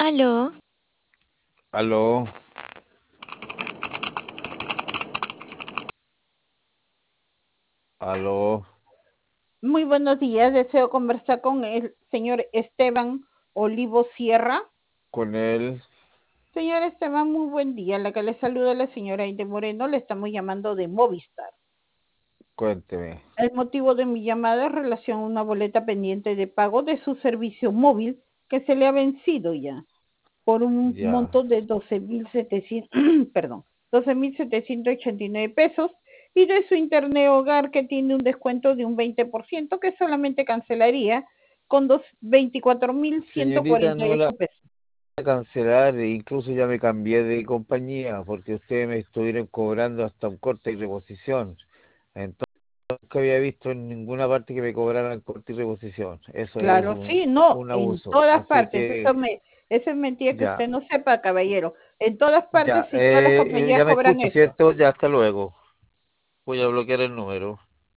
Aló, Aló, aló, Muy buenos días, deseo conversar con el señor Esteban Olivo Sierra. con él, Señor Esteban, muy buen día. La que le saluda la señora Aide Moreno, le estamos llamando de Movistar. cuénteme. El motivo de mi llamada es relación a una boleta pendiente de pago de su servicio móvil que se le ha vencido ya por un Ya. monto de 12.700, perdón, 12.789 pesos y de su internet hogar que tiene un descuento de un 20% que solamente cancelaría con veinticuatro mil ciento Señorita, cuarenta y no la ocho voy pesos. a cancelar, incluso ya me cambié de compañía porque ustedes me estuvieron cobrando hasta un corte y reposición. Entonces, nunca había visto en ninguna parte que me cobraran corte y reposición. Eso es Claro, sí, no, un en abuso. todas Así partes. que Eso es mentira que ya, usted no sepa, caballero. En todas partes ya, y todas las compañías ya me cobran escucho, eso. ¿cierto? Ya, hasta luego. Voy a bloquear el número.